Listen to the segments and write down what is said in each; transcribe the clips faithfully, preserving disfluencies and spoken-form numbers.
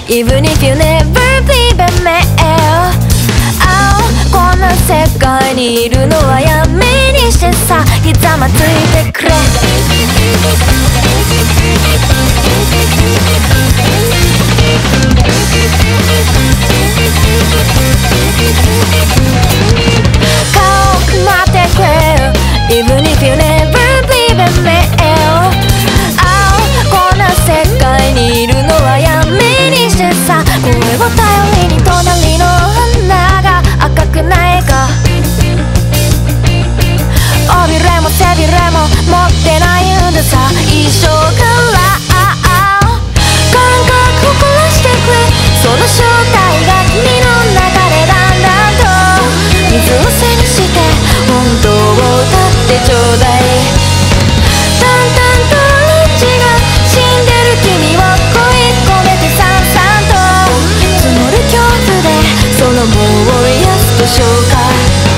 Even if you never believe in me、oh、こんな世界にいるのはやめにしてさ、ひざまついてくれ。顔待ってくれ Even if you never believe in me、oh、こんな世界にいるのはやめにしてさ、声を頼りに隣の花が赤くないか、尾びれも背びれも持ってないんださ、一生から感覚を凝らしてくれ。その正体が君の中でだんだんと水を背にして本当を歌ってちょうだい。淡々と命が死んでる君を恋込めてさんさんと募る恐怖でその棒を癒すとしょうか。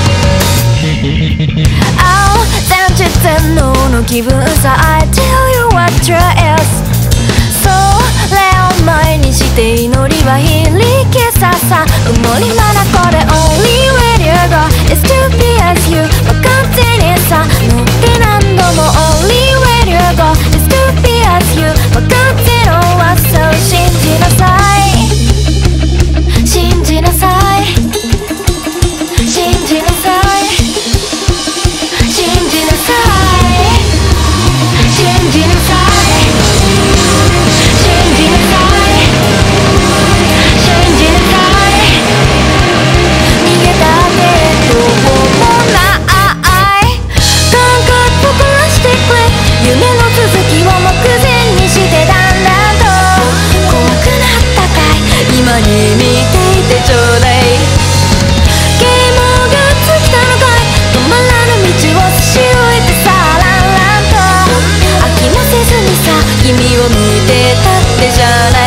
青全知全能の気分さ I tell you what truth is、 それを前にして祈りは響きささ埋もりまなこれ Only when you go It's to be as you 分かってねさ乗って何度も Only when you go It's to be as you 分かってのはそう信じなさい信じなさい信じなさい信じなさい信じなさい信じなさい信じなさい逃げたってどうもない感覚を凝らしてくれ。夢の続きを目前にしてだんだんと怖くなったかい今に見ていてちょうだい。啓蒙が尽きたのかい止まらぬ道を差し置いてさランランと飽きもせずにさ君を見てたってじゃない。